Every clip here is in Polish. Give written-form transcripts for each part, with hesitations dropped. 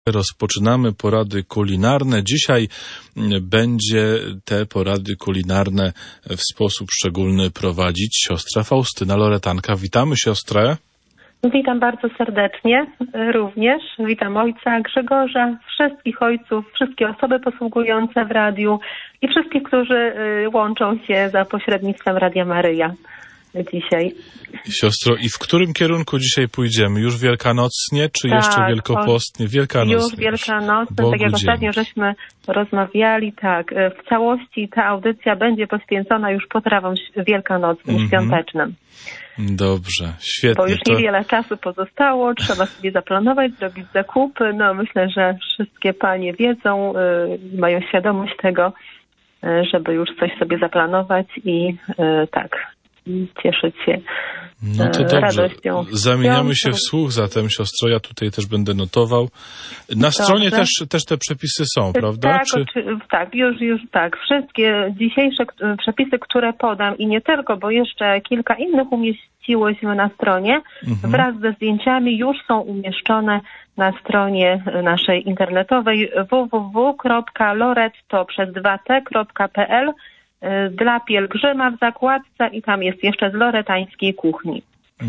Rozpoczynamy porady kulinarne. Dzisiaj będzie te porady kulinarne w sposób szczególny prowadzić siostra Faustyna Loretanka. Witamy siostrę. Witam bardzo serdecznie również. Witam ojca Grzegorza, wszystkich ojców, wszystkie osoby posługujące w radiu i wszystkich, którzy łączą się za pośrednictwem Radia Maryja dzisiaj. Siostro, i w którym kierunku dzisiaj pójdziemy? Już wielkanocnie, czy jeszcze wielkopostnie? Wielkanocnie. Już wielkanocnie, tak jak ostatnio żeśmy rozmawiali, tak. W całości ta audycja będzie poświęcona już potrawom wielkanocnym, świątecznym. Dobrze, świetnie. Bo już niewiele czasu pozostało, trzeba sobie zaplanować, zrobić zakupy. No myślę, że wszystkie panie wiedzą, mają świadomość tego, żeby już coś sobie zaplanować i cieszyć się radością. Zamieniamy się w słuch zatem, siostro, ja tutaj też będę notował. Na stronie też te przepisy są, prawda? Tak, już tak. Wszystkie dzisiejsze przepisy, które podam i nie tylko, bo jeszcze kilka innych umieściłyśmy na stronie, wraz ze zdjęciami już są umieszczone na stronie naszej internetowej www.loretto.pl dla pielgrzyma w zakładce i tam jest jeszcze z loretańskiej kuchni.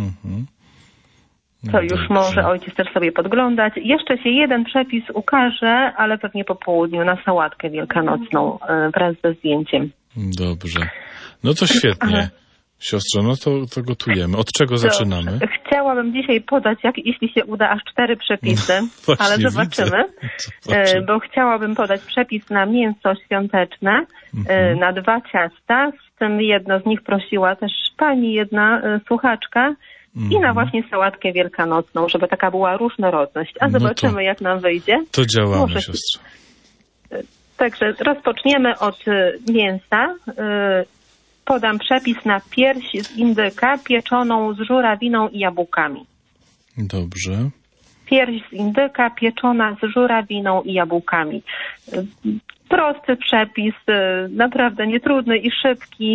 To już może ojciec też sobie podglądać. Jeszcze się jeden przepis ukaże, ale pewnie po południu na sałatkę wielkanocną wraz ze zdjęciem. Dobrze. No to świetnie. Siostro, no to gotujemy. Od czego zaczynamy? Chciałabym dzisiaj podać, jeśli się uda, aż 4 przepisy, ale zobaczymy. Bo chciałabym podać przepis na mięso świąteczne, na 2 ciasta, z tym jedno z nich prosiła też pani, jedna słuchaczka, i na właśnie sałatkę wielkanocną, żeby taka była różnorodność. A zobaczymy, jak nam wyjdzie. To działamy, siostro. Także rozpoczniemy od mięsa. Podam przepis na pierś z indyka pieczoną z żurawiną i jabłkami. Dobrze. Pierś z indyka pieczona z żurawiną i jabłkami. Prosty przepis, naprawdę nietrudny i szybki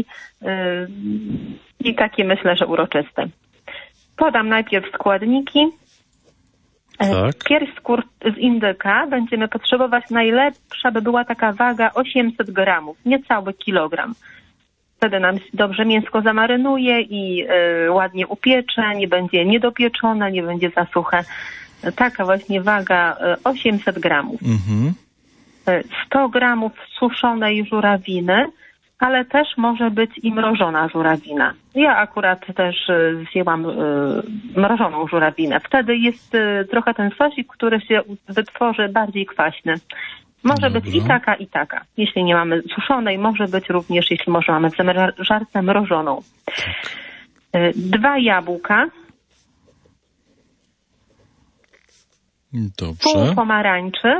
i taki myślę, że uroczysty. Podam najpierw składniki. Tak. Pierś z indyka będziemy potrzebować najlepsza, by była taka waga 800 gramów, niecały kilogram. Wtedy nam dobrze mięsko zamarynuje i ładnie upiecze, nie będzie niedopieczone, nie będzie za suche. Taka właśnie waga 800 gramów. 100 gramów suszonej żurawiny, ale też może być i mrożona żurawina. Ja akurat też wzięłam mrożoną żurawinę. Wtedy jest trochę ten sosik, który się wytworzy bardziej kwaśny. Może być i taka. Jeśli nie mamy suszonej, może być również, jeśli może mamy w zamrażarce mrożoną. 2 jabłka. Dobrze. Pół pomarańczy.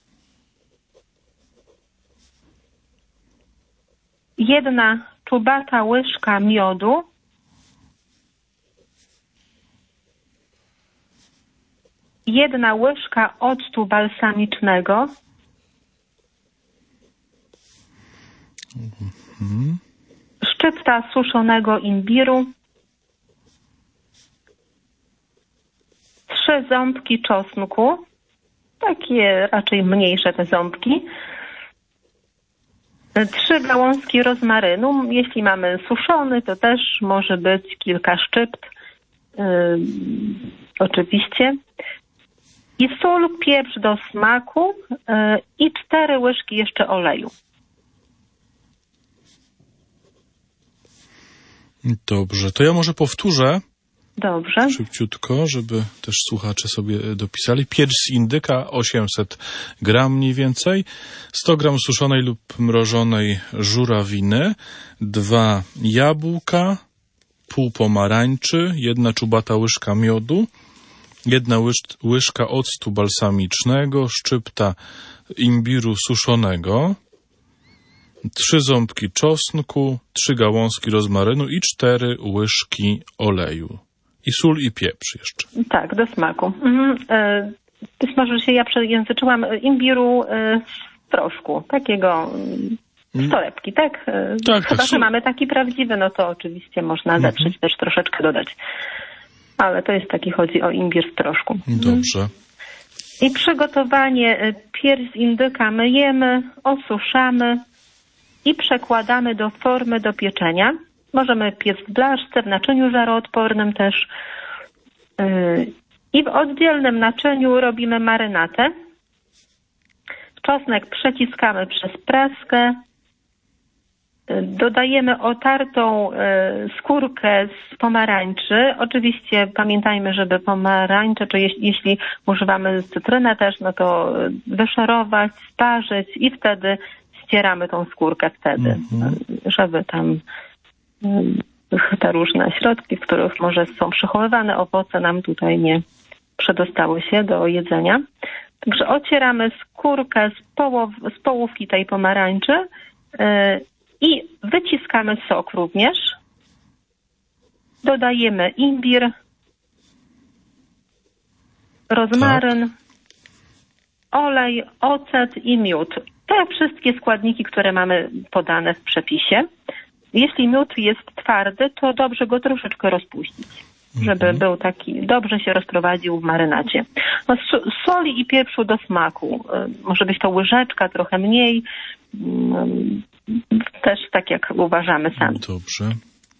1 czubata łyżka miodu. 1 łyżka octu balsamicznego. Szczypta suszonego imbiru. 3 ząbki czosnku. Takie raczej mniejsze te ząbki. 3 gałązki rozmarynu. Jeśli mamy suszony, to też może być kilka szczypt. Oczywiście. I sól, pieprz do smaku i 4 łyżki jeszcze oleju. Dobrze, to ja może powtórzę. Dobrze. Szybciutko, żeby też słuchacze sobie dopisali. Pierś z indyka 800 gram mniej więcej, 100 gram suszonej lub mrożonej żurawiny, 2 jabłka, pół pomarańczy, 1 czubata łyżka miodu, 1 łyżka octu balsamicznego, szczypta imbiru suszonego, 3 ząbki czosnku, 3 gałązki rozmarynu i 4 łyżki oleju. I sól i pieprz jeszcze. Tak, do smaku. Być może się ja przejęzyczyłam imbiru w proszku, takiego z torebki, tak? Chyba, że mamy taki prawdziwy, no to oczywiście można zetrzeć, też troszeczkę dodać. Ale to jest taki, chodzi o imbir w proszku. Dobrze. I przygotowanie: pierś z indyka myjemy, osuszamy i przekładamy do formy do pieczenia. Możemy piec w blaszce, w naczyniu żaroodpornym też. I w oddzielnym naczyniu robimy marynatę. Czosnek przeciskamy przez praskę. Dodajemy otartą skórkę z pomarańczy. Oczywiście pamiętajmy, żeby pomarańcze, czy jeśli używamy cytrynę też, no to wyszerować, sparzyć i wtedy ścieramy tą skórkę wtedy, żeby tam te różne środki, w których może są przechowywane owoce, nam tutaj nie przedostały się do jedzenia. Także ocieramy skórkę z połówki tej pomarańczy i wyciskamy sok również. Dodajemy imbir, rozmaryn, olej, ocet i miód. Te wszystkie składniki, które mamy podane w przepisie. Jeśli miód jest twardy, to dobrze go troszeczkę rozpuścić, żeby był taki, dobrze się rozprowadził w marynacie. No, soli i pieprzu do smaku. Może być to łyżeczka, trochę mniej. Też tak jak uważamy sami. Dobrze.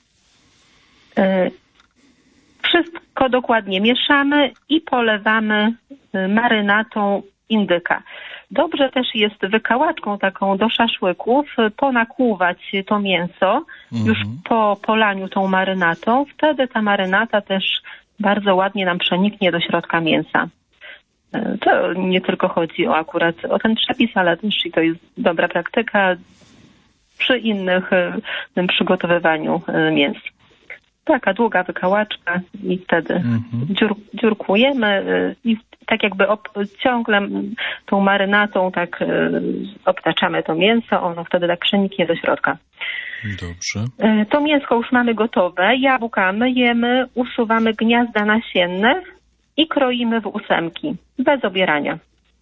Wszystko dokładnie mieszamy i polewamy marynatą indyka. Dobrze też jest wykałaczką taką do szaszłyków ponakłuwać to mięso już po polaniu tą marynatą. Wtedy ta marynata też bardzo ładnie nam przeniknie do środka mięsa. To nie tylko chodzi akurat o ten przepis, ale też i to jest dobra praktyka przy innych przygotowywaniu mięs. Taka długa wykałaczka i wtedy dziurkujemy i tak jakby ciągle tą marynatą tak obtaczamy to mięso, ono wtedy tak przeniknie do środka. Dobrze. To mięsko już mamy gotowe, jabłka myjemy, usuwamy gniazda nasienne i kroimy w ósemki, bez obierania.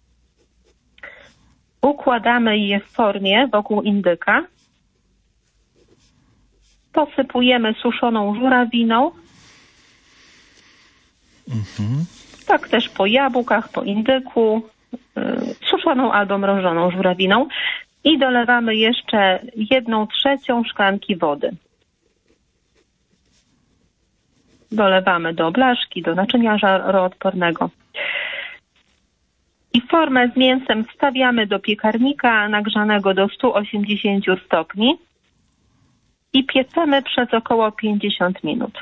Układamy je w formie wokół indyka. Posypujemy suszoną żurawiną. Tak też po jabłkach, po indyku, suszoną albo mrożoną żurawiną. I dolewamy jeszcze 1/3 szklanki wody. Dolewamy do blaszki, do naczynia żaroodpornego. I formę z mięsem wstawiamy do piekarnika nagrzanego do 180 stopni i piecemy przez około 50 minut.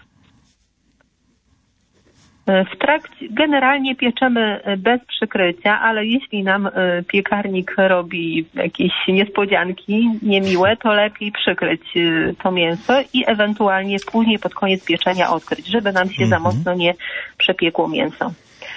W trakcie generalnie pieczemy bez przykrycia, ale jeśli nam piekarnik robi jakieś niespodzianki niemiłe, to lepiej przykryć to mięso i ewentualnie później pod koniec pieczenia odkryć, żeby nam się za mocno nie przepiekło mięso.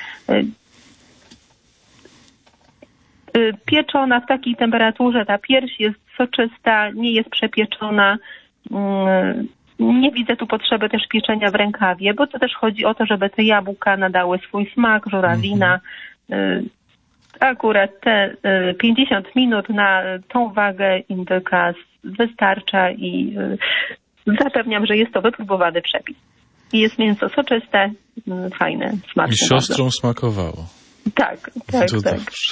Pieczona w takiej temperaturze, ta pierś jest soczysta, nie jest przepieczona. Nie widzę tu potrzeby też pieczenia w rękawie, bo to też chodzi o to, żeby te jabłka nadały swój smak, żurawina. Akurat te 50 minut na tą wagę indyka wystarcza i zapewniam, że jest to wypróbowany przepis. I jest mięso soczyste, fajne, smaczne. I siostrą smakowało. Tak. Dobrze.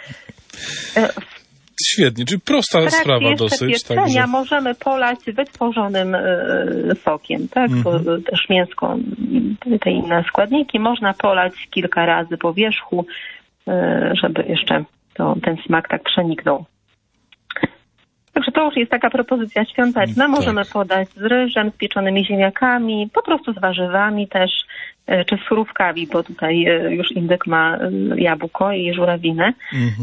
Świetnie, czyli prosta sprawa dosyć. Także możemy polać wytworzonym sokiem, tak? Bo też mięsko, te inne składniki można polać kilka razy po wierzchu, żeby jeszcze ten smak tak przeniknął. Także to już jest taka propozycja świąteczna. Możemy podać z ryżem, z pieczonymi ziemniakami, po prostu z warzywami też, czy z surówkami, bo tutaj już indyk ma jabłko i żurawinę.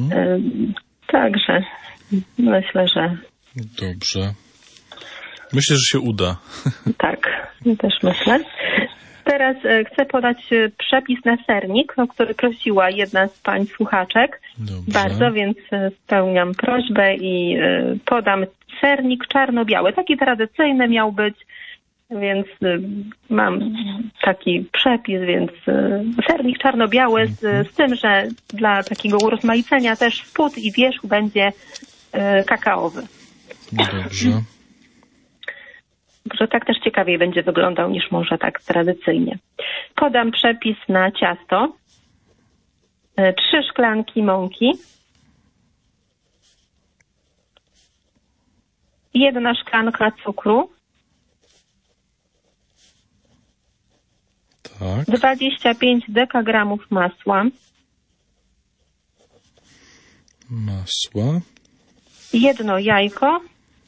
Także myślę, że... Dobrze. Myślę, że się uda. Tak, też myślę. Teraz chcę podać przepis na sernik, o który prosiła jedna z pań słuchaczek. Dobrze. Bardzo, więc spełniam prośbę i podam sernik czarno-biały. Taki tradycyjny miał być, więc mam taki przepis, więc sernik czarno-biały z tym, że dla takiego urozmaicenia też spód i wierzch będzie kakaowy. Dobrze. Że tak też ciekawiej będzie wyglądał niż może tak tradycyjnie. Podam przepis na ciasto. 3 szklanki mąki, 1 szklanka cukru, Tak. 25 dekagramów masła, Masła. 1 jajko,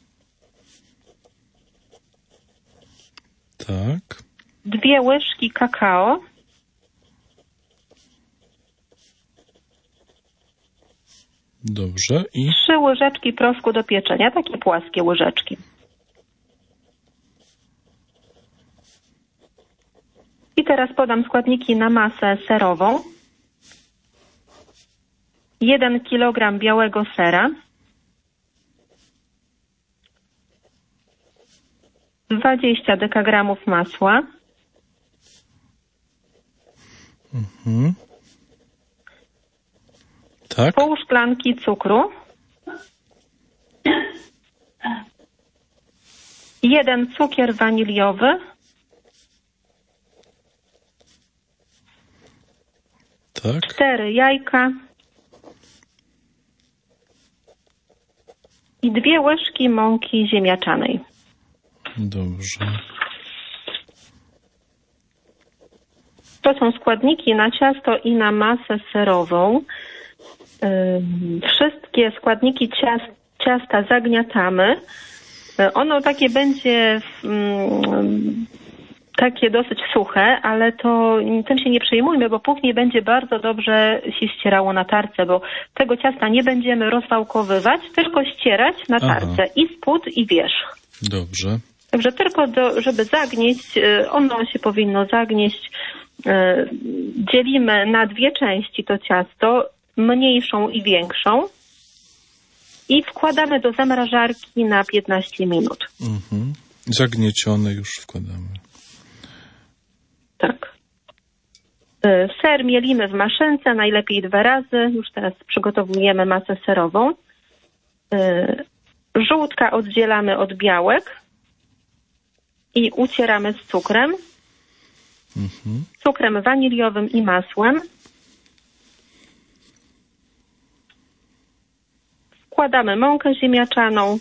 Tak. 2 łyżki kakao, Dobrze. I 3 łyżeczki proszku do pieczenia, takie płaskie łyżeczki. I teraz podam składniki na masę serową. 1 kg białego sera, 20 dekagramów masła, tak. pół szklanki cukru, 1 cukier waniliowy, Tak. 4 jajka i 2 łyżki mąki ziemniaczanej. Dobrze. To są składniki na ciasto i na masę serową. Wszystkie składniki ciasta zagniatamy. Ono takie będzie takie dosyć suche, ale to tym się nie przejmujmy, bo później będzie bardzo dobrze się ścierało na tarce, bo tego ciasta nie będziemy rozwałkowywać, tylko ścierać na tarce i spód, i wierzch. Dobrze. Także tylko żeby zagnieść, ono się powinno zagnieść. Dzielimy na 2 części to ciasto, mniejszą i większą, i wkładamy do zamrażarki na 15 minut. Zagniecione już wkładamy. Tak. Ser mielimy w maszynce, najlepiej 2 razy. Już teraz przygotowujemy masę serową. Żółtka oddzielamy od białek i ucieramy z cukrem. Cukrem waniliowym i masłem. Wkładamy mąkę ziemniaczaną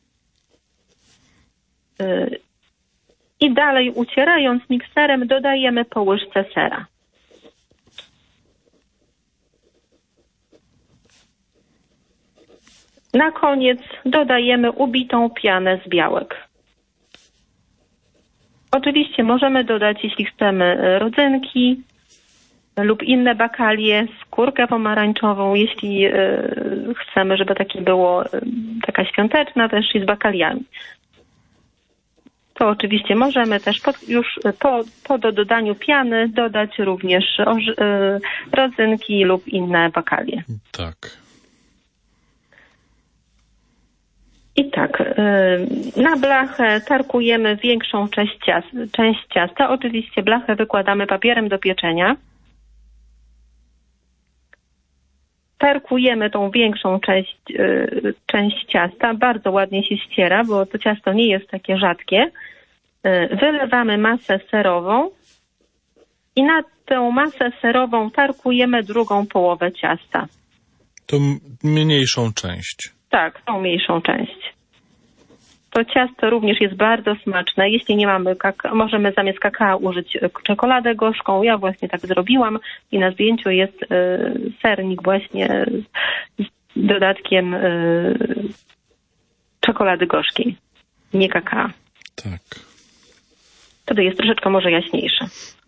i dalej ucierając mikserem dodajemy po łyżce sera. Na koniec dodajemy ubitą pianę z białek. Oczywiście możemy dodać, jeśli chcemy, rodzynki lub inne bakalie, skórkę pomarańczową, jeśli chcemy, żeby takie było, taka świąteczna też i z bakaliami. To oczywiście możemy też już po dodaniu piany dodać również rodzynki lub inne bakalie. Tak. I tak, na blachę tarkujemy większą część ciasta. Oczywiście blachę wykładamy papierem do pieczenia. Tarkujemy tą większą część ciasta. Bardzo ładnie się ściera, bo to ciasto nie jest takie rzadkie. Wylewamy masę serową i na tę masę serową tarkujemy drugą połowę ciasta. To mniejszą część. Tak, tą mniejszą część. To ciasto również jest bardzo smaczne. Jeśli nie mamy możemy zamiast kakao użyć czekoladę gorzką. Ja właśnie tak zrobiłam i na zdjęciu jest sernik właśnie z dodatkiem czekolady gorzkiej, nie kakao. Tak. Wtedy jest troszeczkę może jaśniejsze.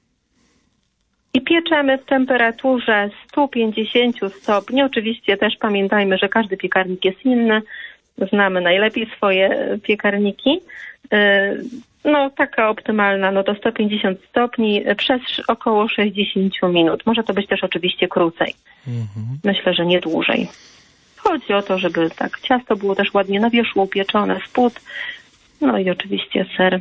I pieczemy w temperaturze 150 stopni. Oczywiście też pamiętajmy, że każdy piekarnik jest inny. Znamy najlepiej swoje piekarniki. No taka optymalna, no to 150 stopni przez około 60 minut. Może to być też oczywiście krócej. Myślę, że nie dłużej. Chodzi o to, żeby tak ciasto było też ładnie na wierzchu upieczone, spód. No i oczywiście ser.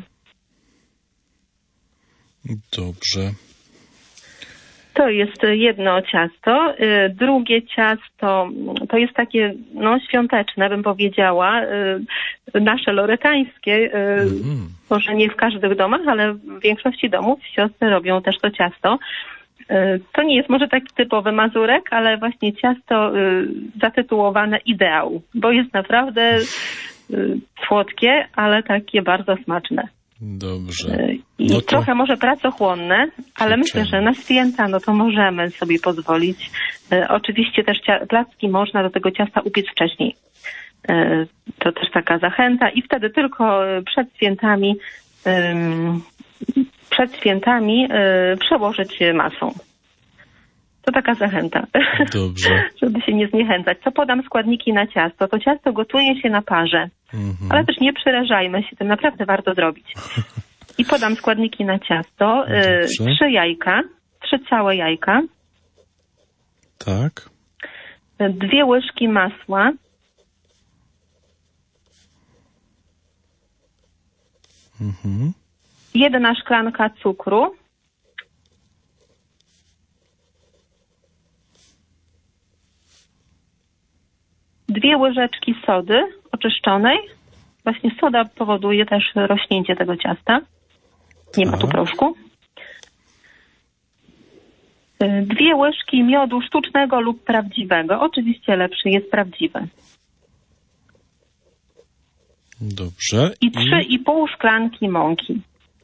Dobrze. To jest jedno ciasto. Drugie ciasto to jest takie świąteczne, bym powiedziała, nasze loretańskie. Może nie w każdych domach, ale w większości domów siostry robią też to ciasto. To nie jest może taki typowy mazurek, ale właśnie ciasto zatytułowane Ideał, bo jest naprawdę słodkie, ale takie bardzo smaczne. Dobrze. I No to trochę może pracochłonne, ale myślę, że na święta no to możemy sobie pozwolić. Oczywiście też placki można do tego ciasta upiec wcześniej. To też taka zachęta i wtedy tylko przed świętami przełożyć masą. To taka zachęta. Dobrze. Żeby się nie zniechęcać. Co podam składniki na ciasto? To ciasto gotuje się na parze. Ale też nie przerażajmy się tym. Naprawdę warto zrobić. I podam składniki na ciasto. 3 jajka. 3 całe jajka. Tak. 2 łyżki masła. Mhm. 1 szklanka cukru. 2 łyżeczki sody oczyszczonej. Właśnie soda powoduje też rośnięcie tego ciasta. Nie ma tu proszku. 2 łyżki miodu sztucznego lub prawdziwego. Oczywiście lepszy jest prawdziwy. Dobrze. I 3,5 szklanki mąki.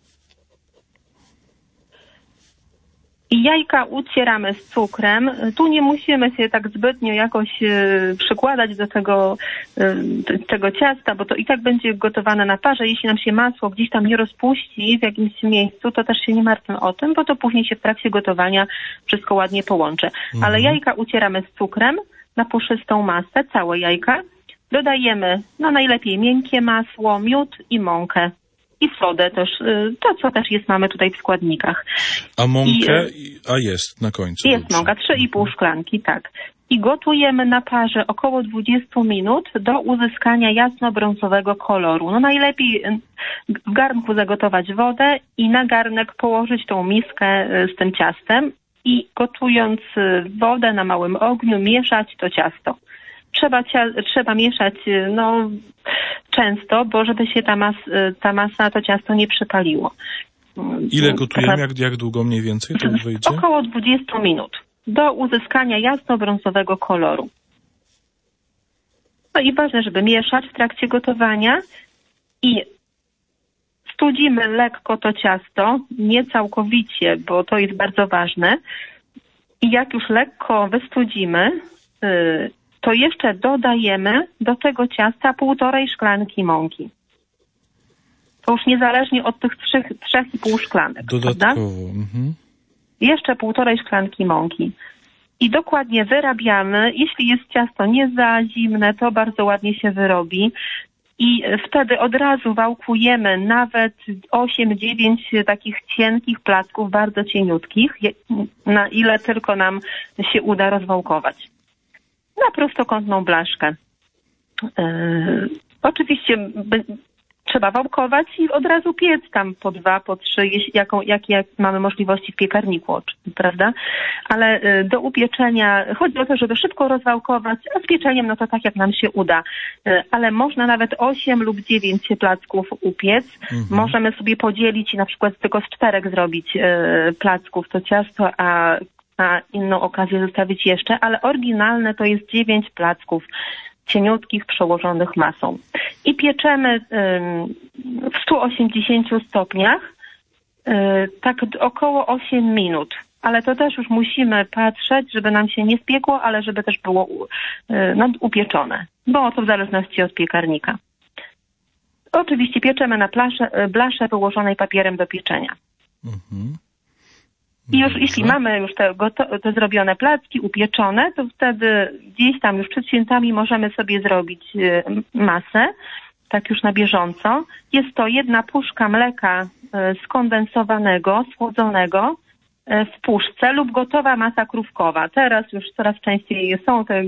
I jajka ucieramy z cukrem. Tu nie musimy się tak zbytnio jakoś przykładać do tego ciasta, bo to i tak będzie gotowane na parze. Jeśli nam się masło gdzieś tam nie rozpuści w jakimś miejscu, to też się nie martwmy o tym, bo to później się w trakcie gotowania wszystko ładnie połączy. Ale jajka ucieramy z cukrem na puszystą masę, całe jajka. Dodajemy najlepiej miękkie masło, miód i mąkę. I sodę też, to co też mamy tutaj w składnikach. A mąkę, jest na końcu. Jest mąka, 3,5 szklanki, tak. I gotujemy na parze około 20 minut do uzyskania jasno-brązowego koloru. Najlepiej w garnku zagotować wodę i na garnek położyć tą miskę z tym ciastem i gotując wodę na małym ogniu mieszać to ciasto. Trzeba mieszać często, bo żeby się ta masa, to ciasto nie przypaliło. Ile gotujemy? Jak długo mniej więcej to wyjdzie? Około 20 minut do uzyskania jasno-brązowego koloru. I ważne, żeby mieszać w trakcie gotowania i studzimy lekko to ciasto, nie całkowicie, bo to jest bardzo ważne. I jak już lekko wystudzimy, to jeszcze dodajemy do tego ciasta 1,5 szklanki mąki. To już niezależnie od tych 3,5 szklanek. Dodatkowo. Jeszcze 1,5 szklanki mąki. I dokładnie wyrabiamy. Jeśli jest ciasto nie za zimne, to bardzo ładnie się wyrobi. I wtedy od razu wałkujemy nawet 8-9 takich cienkich placków, bardzo cieniutkich, na ile tylko nam się uda rozwałkować. Na prostokątną blaszkę. Oczywiście trzeba wałkować i od razu piec tam po 2, po 3, jakie mamy możliwości w piekarniku, prawda? Ale do upieczenia chodzi o to, żeby szybko rozwałkować, a z pieczeniem to tak jak nam się uda. Ale można nawet 8 lub 9 placków upiec. Możemy sobie podzielić i na przykład tylko z 4 zrobić placków to ciasto, a na inną okazję zostawić jeszcze, ale oryginalne to jest 9 placków cieniutkich przełożonych masą. I pieczemy w 180 stopniach tak około 8 minut. Ale to też już musimy patrzeć, żeby nam się nie spiekło, ale żeby też było upieczone, bo to w zależności od piekarnika. Oczywiście pieczemy na blasze wyłożonej papierem do pieczenia. I już jeśli mamy już te zrobione placki upieczone, to wtedy gdzieś tam już przed świętami możemy sobie zrobić masę, tak już na bieżąco. Jest to 1 puszka mleka skondensowanego, słodzonego w puszce lub gotowa masa krówkowa. Teraz już coraz częściej są te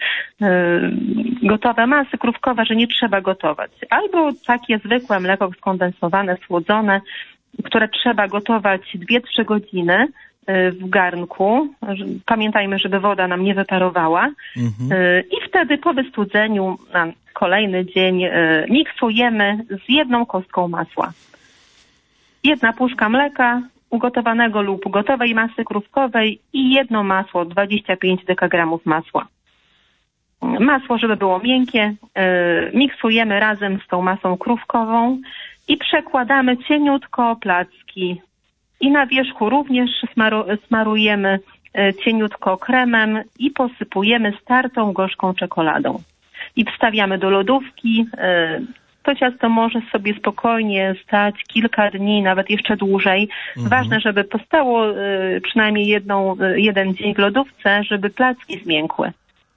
gotowe masy krówkowe, że nie trzeba gotować. Albo takie zwykłe mleko skondensowane, słodzone, które trzeba gotować 2-3 godziny w garnku. Pamiętajmy, żeby woda nam nie wyparowała. I wtedy po wystudzeniu na kolejny dzień miksujemy z 1 kostką masła. 1 puszka mleka ugotowanego lub gotowej masy krówkowej i jedno masło, 25 dekagramów masła. Masło, żeby było miękkie, miksujemy razem z tą masą krówkową i przekładamy cieniutko placki. I na wierzchu również smarujemy cieniutko kremem i posypujemy startą gorzką czekoladą. I wstawiamy do lodówki. To ciasto może sobie spokojnie stać kilka dni, nawet jeszcze dłużej. Ważne, żeby postało przynajmniej jeden dzień w lodówce, żeby placki zmiękły.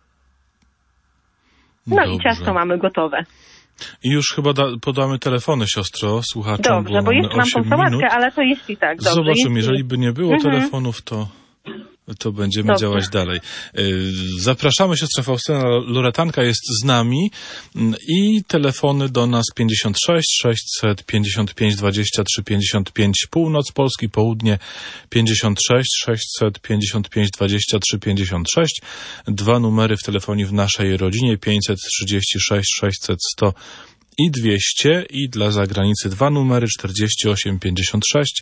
No Dobrze. I ciasto mamy gotowe. I już chyba podamy telefony, siostro, słuchaczom. Dobrze, bo jeszcze mam tą sałatkę, ale to jeśli tak. Dobrze, zobaczymy, jeżeli by nie było telefonów, to będziemy działać dalej. Zapraszamy, siostra Faustyna Loretanka jest z nami i telefony do nas 56 655 23 55, północ Polski, południe 56 655 23 56, 2 numery w telefonie w naszej rodzinie 536 600 100 i 200 i dla zagranicy 2 numery 48 56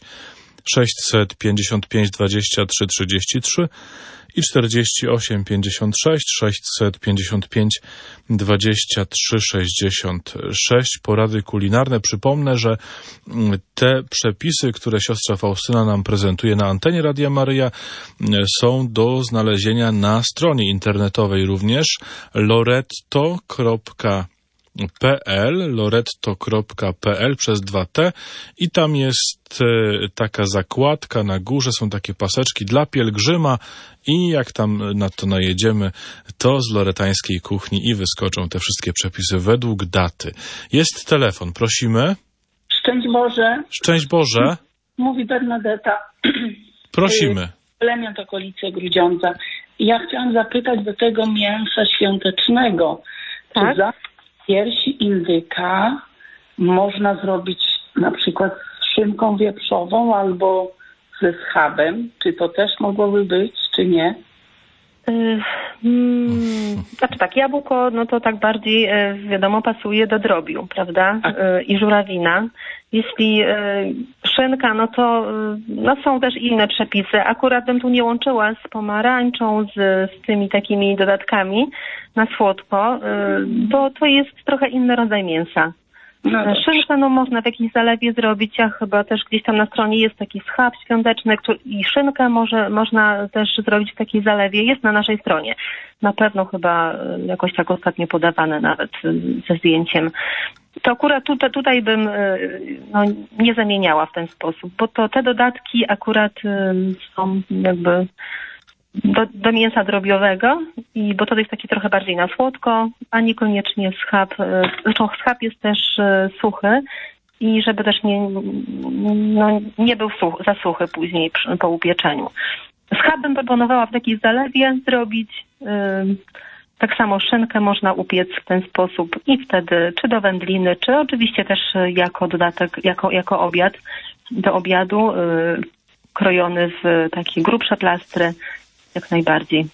655 23 33 i 48 56 655 23 66. Porady kulinarne. Przypomnę, że te przepisy, które siostra Faustyna nam prezentuje na antenie Radia Maryja, są do znalezienia na stronie internetowej również loretto.pl przez 2T i tam jest taka zakładka, na górze są takie paseczki dla pielgrzyma i jak tam na to najedziemy, to z loretańskiej kuchni i wyskoczą te wszystkie przepisy według daty. Jest telefon, prosimy. Szczęść Boże. Szczęść Boże. Mówi Bernadetta. Prosimy. Plemiot okolicy Grudziądza. Ja chciałam zapytać do tego mięsa świątecznego. Tak? Czy za piersi indyka można zrobić na przykład z szynką wieprzową albo ze schabem? Czy to też mogłoby być, czy nie? Znaczy tak, jabłko, no to tak bardziej, wiadomo, pasuje do drobiu, prawda? I żurawina. Jeśli szynka, no to no są też inne przepisy. Akurat bym tu nie łączyła z pomarańczą, z tymi takimi dodatkami na słodko, bo to jest trochę inny rodzaj mięsa. No Szynkę no można w jakiejś zalewie zrobić, a chyba też gdzieś tam na stronie jest taki schab świąteczny i szynkę można też zrobić w takiej zalewie. Jest na naszej stronie. Na pewno chyba jakoś tak ostatnio podawane nawet ze zdjęciem. To akurat tutaj bym nie zamieniała w ten sposób, bo to te dodatki akurat są jakby do mięsa drobiowego, bo to jest taki trochę bardziej na słodko, a niekoniecznie schab. Zresztą schab jest też suchy i żeby też nie był za suchy później po upieczeniu. Schab bym proponowała w takiej zalewie zrobić. Tak samo szynkę można upiec w ten sposób i wtedy czy do wędliny, czy oczywiście też jako dodatek, jako obiad do obiadu, krojony w takie grubsze plastry. Jak najbardziej.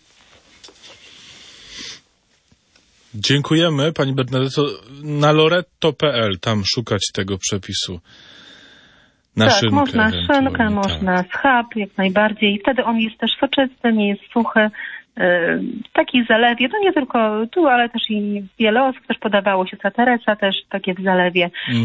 Dziękujemy, pani Bernadetto. Na loretto.pl tam szukać tego przepisu. Na tak, szynkę można szynkę, tak. można schab, jak najbardziej. Wtedy on jest też soczysty, nie jest suchy. W takiej zalewie, to nie tylko tu, ale też i wiele osób też podawało się Teresa, też takie w zalewie.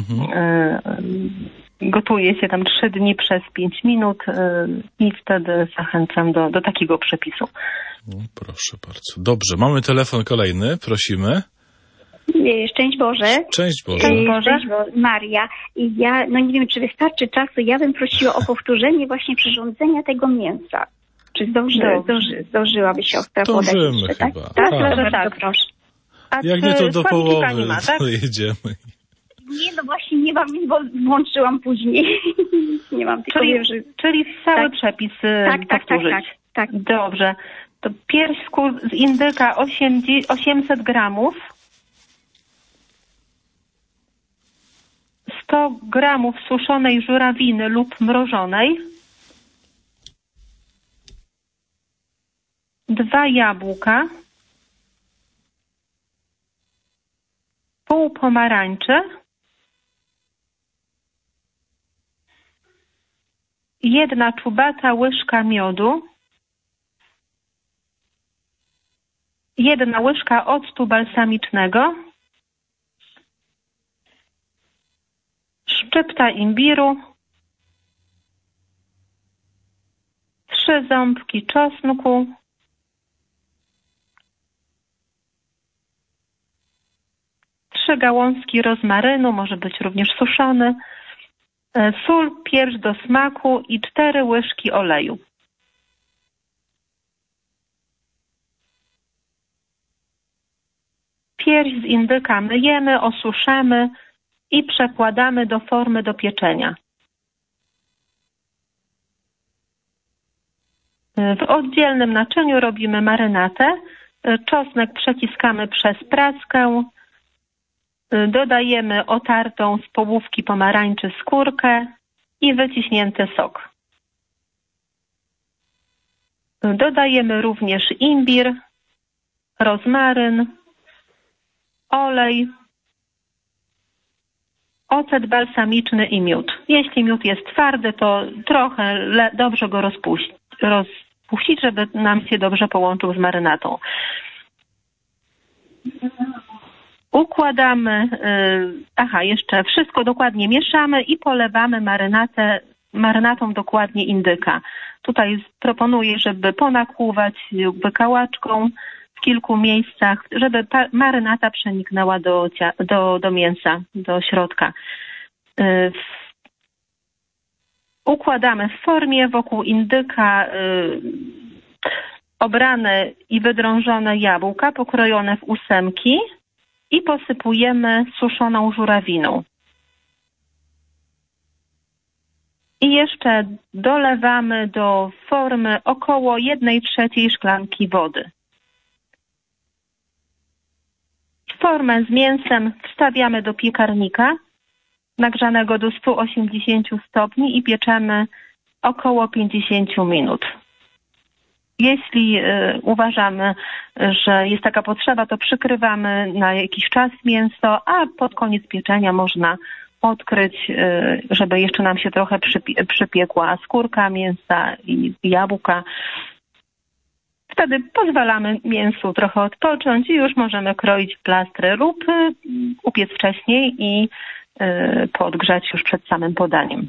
Gotuje się tam 3 dni przez 5 minut i wtedy zachęcam do takiego przepisu. No, proszę bardzo. Dobrze, mamy telefon kolejny, prosimy. Szczęść Boże. Cześć Boże. Szczęść Boże. Cześć Maria. I ja, nie wiem, czy wystarczy czasu, ja bym prosiła o powtórzenie właśnie przyrządzenia tego mięsa. Czy zdążyłaby siostra podać jeszcze, tak? Chyba. Tak, Tak. bardzo proszę. A Jak nie to do składniki połowy pani ma, tak? dojedziemy. Nie, no właśnie nie mam, bo włączyłam później. Nie mam, tylko wiem, że... Czyli cały tak. przepis Tak. powtórzyć. Tak. Dobrze. To pierś z indyka 800 gramów, 100 gramów suszonej żurawiny lub mrożonej, 2 jabłka, pół pomarańczy, 1 czubata łyżka miodu, 1 łyżka octu balsamicznego, szczypta imbiru, 3 ząbki czosnku, 3 gałązki rozmarynu, może być również suszony, sól, pieprz do smaku i 4 łyżki oleju. Pierś z indyka myjemy, osuszamy i przekładamy do formy do pieczenia. W oddzielnym naczyniu robimy marynatę. Czosnek przeciskamy przez praskę. Dodajemy otartą z połówki pomarańczy skórkę i wyciśnięty sok. Dodajemy również imbir, rozmaryn, olej, ocet balsamiczny i miód. Jeśli miód jest twardy, to trochę dobrze go rozpuścić, żeby nam się dobrze połączył z marynatą. Układamy, jeszcze wszystko dokładnie mieszamy i polewamy marynatą dokładnie indyka. Tutaj proponuję, żeby ponakłuwać wykałaczką w kilku miejscach, żeby marynata przeniknęła do mięsa, do środka. Układamy w formie wokół indyka obrane i wydrążone jabłka pokrojone w ósemki i posypujemy suszoną żurawiną. I jeszcze dolewamy do formy około 1/3 szklanki wody. Formę z mięsem wstawiamy do piekarnika nagrzanego do 180 stopni i pieczemy około 50 minut. Jeśli uważamy, że jest taka potrzeba, to przykrywamy na jakiś czas mięso, a pod koniec pieczenia można odkryć, żeby jeszcze nam się trochę przypiekła skórka mięsa i jabłka. Wtedy pozwalamy mięsu trochę odpocząć i już możemy kroić w plastry lub upiec wcześniej i podgrzać już przed samym podaniem.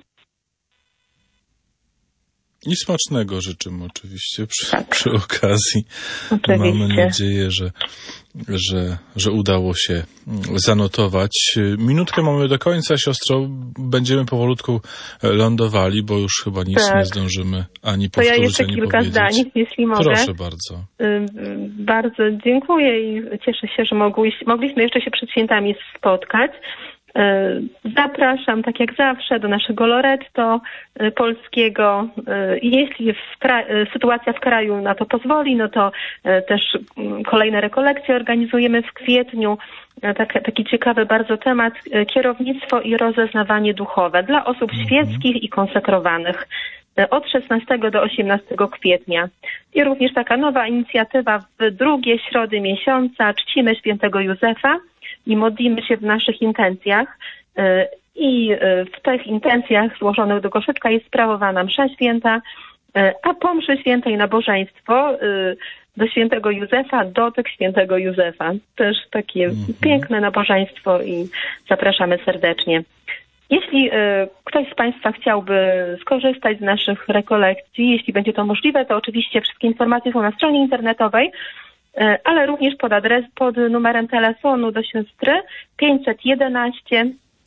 I smacznego życzymy oczywiście przy okazji. Oczywiście. Mamy nadzieję, że udało się zanotować. Minutkę mamy do końca, siostro. Będziemy powolutku lądowali, bo już chyba nic nie zdążymy ani powtórzyć, to ja jeszcze kilka powiedzieć. zdań, jeśli mogę. Proszę bardzo. Bardzo dziękuję i cieszę się, że mogliśmy jeszcze się przed świętami spotkać. Zapraszam, tak jak zawsze, do naszego Loretto polskiego. Jeśli sytuacja w kraju na to pozwoli, no to też kolejne rekolekcje organizujemy w kwietniu. Taki ciekawy bardzo temat, kierownictwo i rozeznawanie duchowe dla osób świeckich i konsekrowanych od 16 do 18 kwietnia. I również taka nowa inicjatywa w drugie środy miesiąca. Czcimy świętego Józefa i modlimy się w naszych intencjach. I w tych intencjach złożonych do koszyczka jest sprawowana msza święta, a po mszy świętej nabożeństwo do świętego Józefa, dotyk świętego Józefa. Też takie piękne nabożeństwo i zapraszamy serdecznie. Jeśli ktoś z Państwa chciałby skorzystać z naszych rekolekcji, jeśli będzie to możliwe, to oczywiście wszystkie informacje są na stronie internetowej, ale również pod numerem telefonu do siostry 511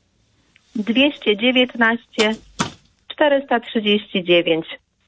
219 439.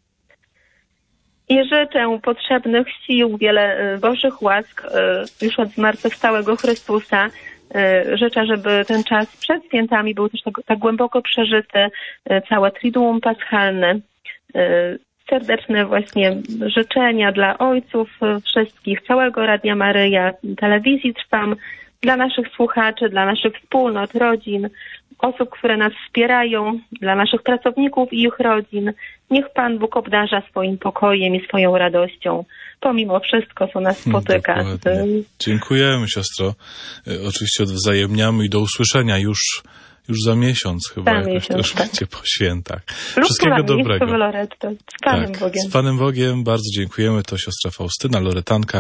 I życzę potrzebnych sił, wiele Bożych łask już od zmartwychwstałego Chrystusa. Życzę, żeby ten czas przed świętami był też tak głęboko przeżyty, całe Triduum Paschalne. Serdeczne właśnie życzenia dla ojców wszystkich, całego Radia Maryja, telewizji Trwam, dla naszych słuchaczy, dla naszych wspólnot, rodzin, osób, które nas wspierają, dla naszych pracowników i ich rodzin. Niech Pan Bóg obdarza swoim pokojem i swoją radością, pomimo wszystko, co nas spotyka. Dokładnie. Dziękujemy, siostro. Oczywiście odwzajemniamy i do usłyszenia już już za miesiąc chyba. To już będzie po świętach. Wszystkiego dobrego. Loretto. Z Panem Bogiem. Z Panem Bogiem bardzo dziękujemy. To siostra Faustyna, loretanka.